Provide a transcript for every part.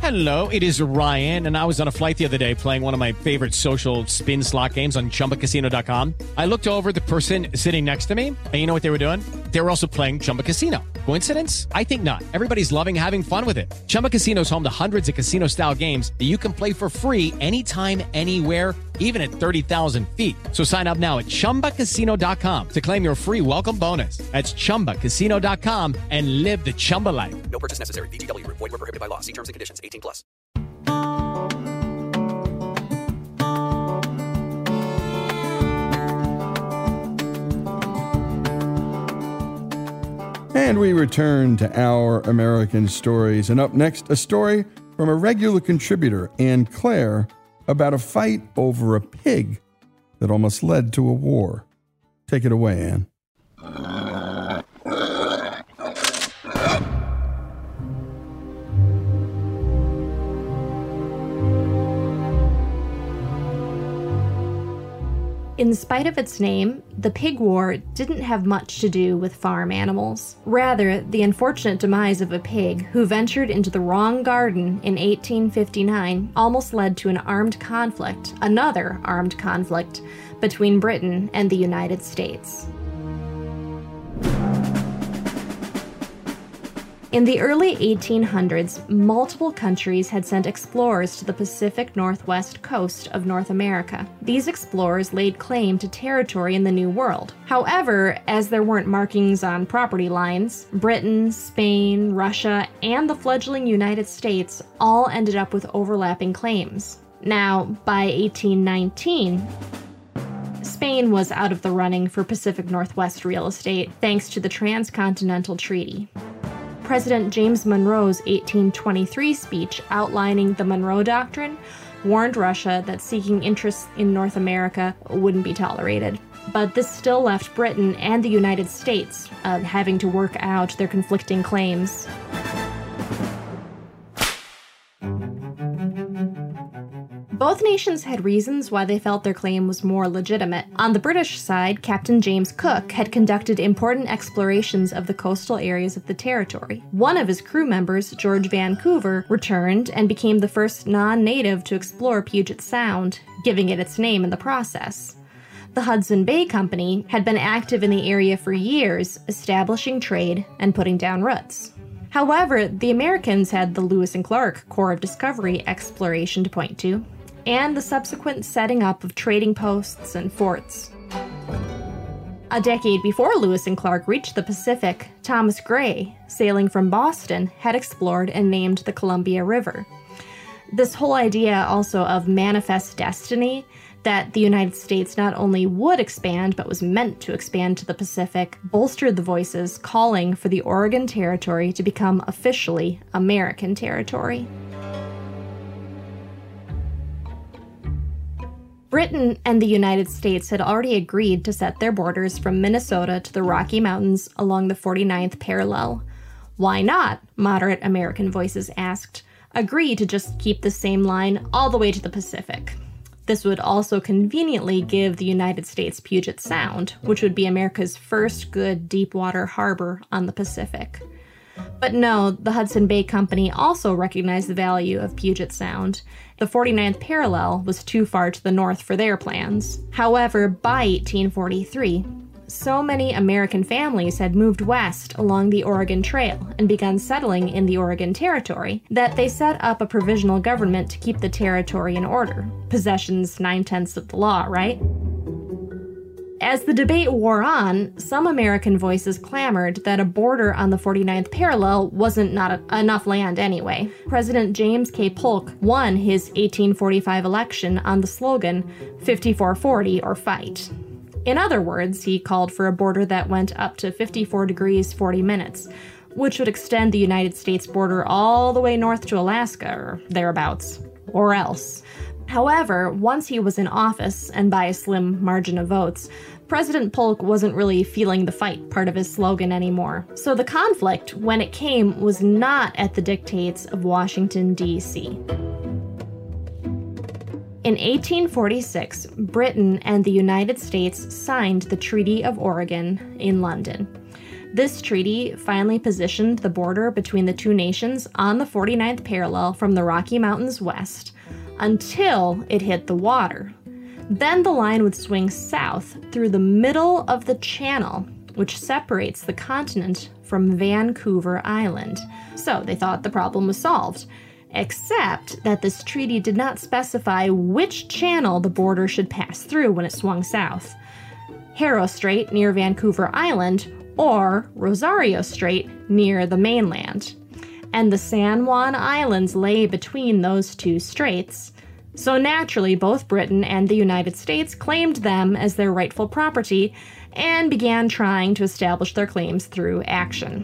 Hello, it is Ryan, and I was on a flight the other day playing one of my favorite social spin slot games on ChumbaCasino.com. I looked over at the person sitting next to me, and you know what they were doing? They were also playing Chumba Casino. Coincidence? I think not. Everybody's loving having fun with it. Chumba Casino is home to hundreds of casino-style games that you can play for free anytime, anywhere, even at 30,000 feet. So sign up now at ChumbaCasino.com to claim your free welcome bonus. That's ChumbaCasino.com and live the Chumba life. No purchase necessary. VGW. Void where prohibited by law. See terms and conditions. 18 plus. And we return to Our American Stories. And up next, a story from a regular contributor, Ann Claire, about a fight over a pig that almost led to a war. Take it away, Ann. In spite of its name, the Pig War didn't have much to do with farm animals. Rather, the unfortunate demise of a pig who ventured into the wrong garden in 1859 almost led to an another armed conflict, between Britain and the United States. In the early 1800s, multiple countries had sent explorers to the Pacific Northwest coast of North America. These explorers laid claim to territory in the New World. However, as there weren't markings on property lines, Britain, Spain, Russia, and the fledgling United States all ended up with overlapping claims. Now, by 1819, Spain was out of the running for Pacific Northwest real estate thanks to the Transcontinental Treaty. President James Monroe's 1823 speech outlining the Monroe Doctrine warned Russia that seeking interests in North America wouldn't be tolerated. But this still left Britain and the United States having to work out their conflicting claims. Both nations had reasons why they felt their claim was more legitimate. On the British side, Captain James Cook had conducted important explorations of the coastal areas of the territory. One of his crew members, George Vancouver, returned and became the first non-native to explore Puget Sound, giving it its name in the process. The Hudson Bay Company had been active in the area for years, establishing trade and putting down roots. However, the Americans had the Lewis and Clark Corps of Discovery exploration to point to, and the subsequent setting up of trading posts and forts. A decade before Lewis and Clark reached the Pacific, Thomas Gray, sailing from Boston, had explored and named the Columbia River. This whole idea also of manifest destiny, that the United States not only would expand, but was meant to expand to the Pacific, bolstered the voices calling for the Oregon Territory to become officially American territory. Britain and the United States had already agreed to set their borders from Minnesota to the Rocky Mountains along the 49th parallel. Why not, moderate American voices asked, agree to just keep the same line all the way to the Pacific? This would also conveniently give the United States Puget Sound, which would be America's first good deep-water harbor on the Pacific. But no, the Hudson Bay Company also recognized the value of Puget Sound. The 49th parallel was too far to the north for their plans. However, by 1843, so many American families had moved west along the Oregon Trail and begun settling in the Oregon Territory that they set up a provisional government to keep the territory in order. Possession's 9/10 of the law, right? As the debate wore on, some American voices clamored that a border on the 49th parallel wasn't enough land anyway. President James K. Polk won his 1845 election on the slogan, 5440 or fight. In other words, he called for a border that went up to 54 degrees 40 minutes, which would extend the United States border all the way north to Alaska or thereabouts, or else. However, once he was in office, and by a slim margin of votes, President Polk wasn't really feeling the fight part of his slogan anymore. So the conflict, when it came, was not at the dictates of Washington, D.C. In 1846, Britain and the United States signed the Treaty of Oregon in London. This treaty finally positioned the border between the two nations on the 49th parallel from the Rocky Mountains west until it hit the water. Then the line would swing south through the middle of the channel, which separates the continent from Vancouver Island. So they thought the problem was solved, except that this treaty did not specify which channel the border should pass through when it swung south. Haro Strait near Vancouver Island or Rosario Strait near the mainland. And the San Juan Islands lay between those two straits. So naturally, both Britain and the United States claimed them as their rightful property and began trying to establish their claims through action.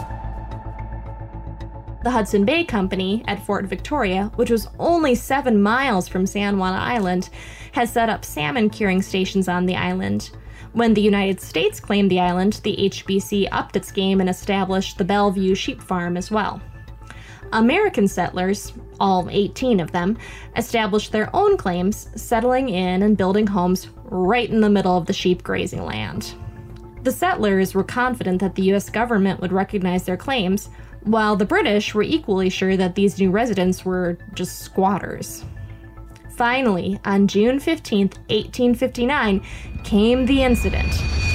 The Hudson Bay Company at Fort Victoria, which was only 7 miles from San Juan Island, had set up salmon curing stations on the island. When the United States claimed the island, the HBC upped its game and established the Bellevue Sheep Farm as well. American settlers, all 18 of them, established their own claims, settling in and building homes right in the middle of the sheep grazing land. The settlers were confident that the U.S. government would recognize their claims, while the British were equally sure that these new residents were just squatters. Finally, on June 15, 1859, came the incident.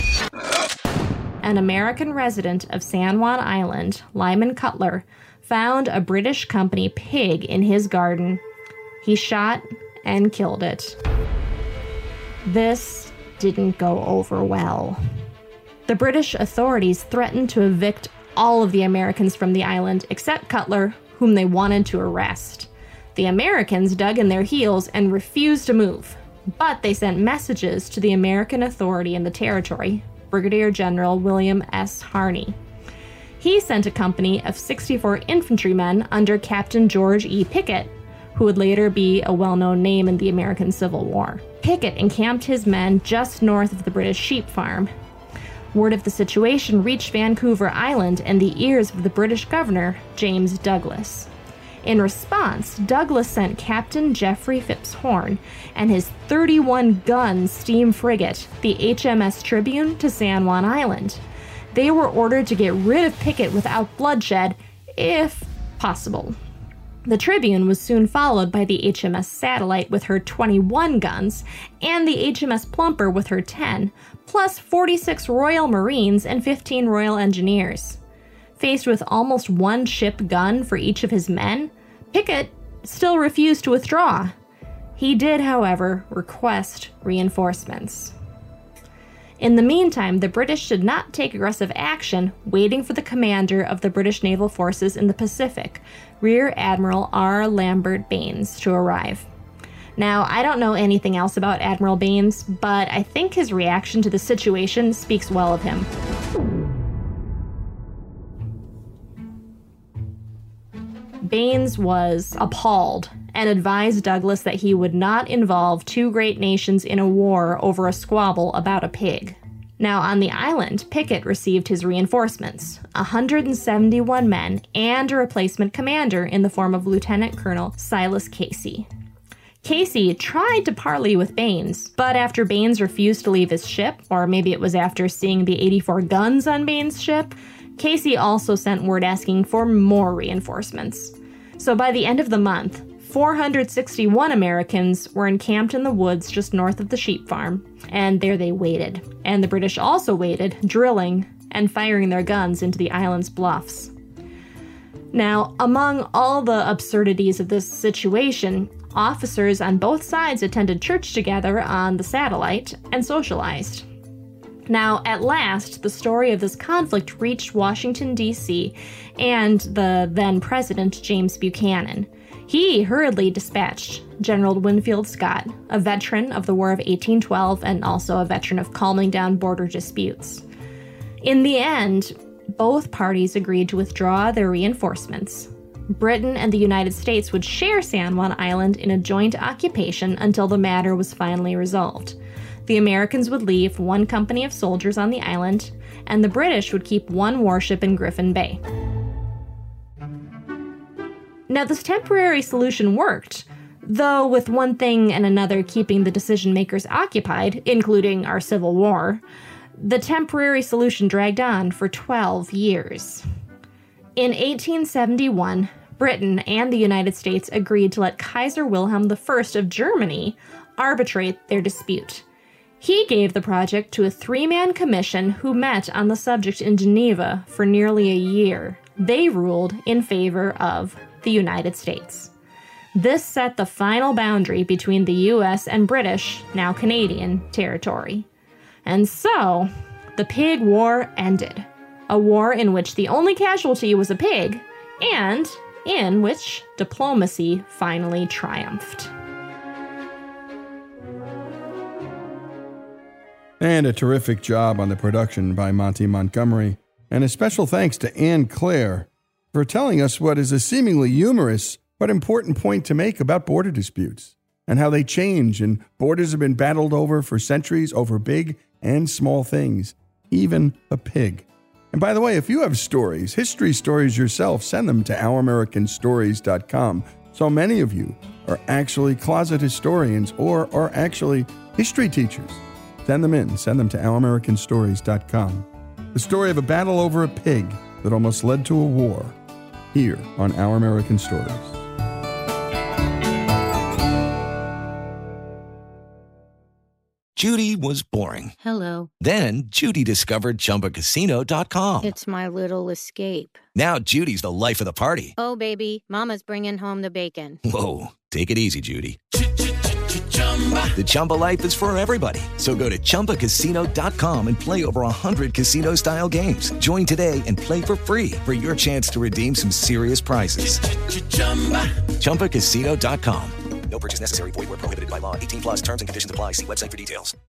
An American resident of San Juan Island, Lyman Cutler, found a British company pig in his garden. He shot and killed it. This didn't go over well. The British authorities threatened to evict all of the Americans from the island except Cutler, whom they wanted to arrest. The Americans dug in their heels and refused to move, but they sent messages to the American authority in the territory, Brigadier General William S. Harney. He sent a company of 64 infantrymen under Captain George E. Pickett, who would later be a well-known name in the American Civil War. Pickett encamped his men just north of the British sheep farm. Word of the situation reached Vancouver Island and the ears of the British governor, James Douglas. In response, Douglas sent Captain Geoffrey Phipps Horn and his 31-gun steam frigate, the HMS Tribune, to San Juan Island. They were ordered to get rid of Pickett without bloodshed, if possible. The Tribune was soon followed by the HMS Satellite with her 21 guns, and the HMS Plumper with her 10, plus 46 Royal Marines and 15 Royal Engineers. Faced with almost one ship gun for each of his men, Pickett still refused to withdraw. He did, however, request reinforcements. In the meantime, the British did not take aggressive action, waiting for the commander of the British naval forces in the Pacific, Rear Admiral R. Lambert Baines, to arrive. Now, I don't know anything else about Admiral Baines, but I think his reaction to the situation speaks well of him. Baines was appalled and advised Douglas that he would not involve two great nations in a war over a squabble about a pig. Now, on the island, Pickett received his reinforcements, 171 men and a replacement commander in the form of Lieutenant Colonel Silas Casey. Casey tried to parley with Baines, but after Baines refused to leave his ship, or maybe it was after seeing the 84 guns on Baines' ship, Casey also sent word asking for more reinforcements. So by the end of the month, 461 Americans were encamped in the woods just north of the sheep farm, and there they waited. And the British also waited, drilling and firing their guns into the island's bluffs. Now, among all the absurdities of this situation, officers on both sides attended church together on the Satellite and socialized. Now, at last, the story of this conflict reached Washington, D.C., and the then-President James Buchanan. He hurriedly dispatched General Winfield Scott, a veteran of the War of 1812 and also a veteran of calming down border disputes. In the end, both parties agreed to withdraw their reinforcements. Britain and the United States would share San Juan Island in a joint occupation until the matter was finally resolved. The Americans would leave one company of soldiers on the island, and the British would keep one warship in Griffin Bay. Now, this temporary solution worked, though with one thing and another keeping the decision-makers occupied, including our Civil War. the temporary solution dragged on for 12 years. In 1871, Britain and the United States agreed to let Kaiser Wilhelm I of Germany arbitrate their dispute. He gave the project to a 3-man commission who met on the subject in Geneva for nearly a year. They ruled in favor of the United States. This set the final boundary between the U.S. and British, now Canadian, territory. And so, the Pig War ended. A war in which the only casualty was a pig, and in which diplomacy finally triumphed. And a terrific job on the production by Monty Montgomery. And a special thanks to Anne Claire for telling us what is a seemingly humorous but important point to make about border disputes and how they change, and borders have been battled over for centuries over big and small things, even a pig. And by the way, if you have stories, history stories yourself, send them to ouramericanstories.com. So many of you are actually closet historians or are actually history teachers. Send them in. Send them to ouramericanstories.com. The story of a battle over a pig that almost led to a war, here on Our American Stories. Judy was boring. Hello. Then Judy discovered ChumbaCasino.com. It's my little escape. Now Judy's the life of the party. Oh, baby, mama's bringing home the bacon. Whoa, take it easy, Judy. The Chumba life is for everybody. So go to ChumbaCasino.com and play over 100 casino-style games. Join today and play for free for your chance to redeem some serious prizes. ChumbaCasino.com. No purchase necessary. Void where prohibited by law. 18+ terms and conditions apply. See website for details.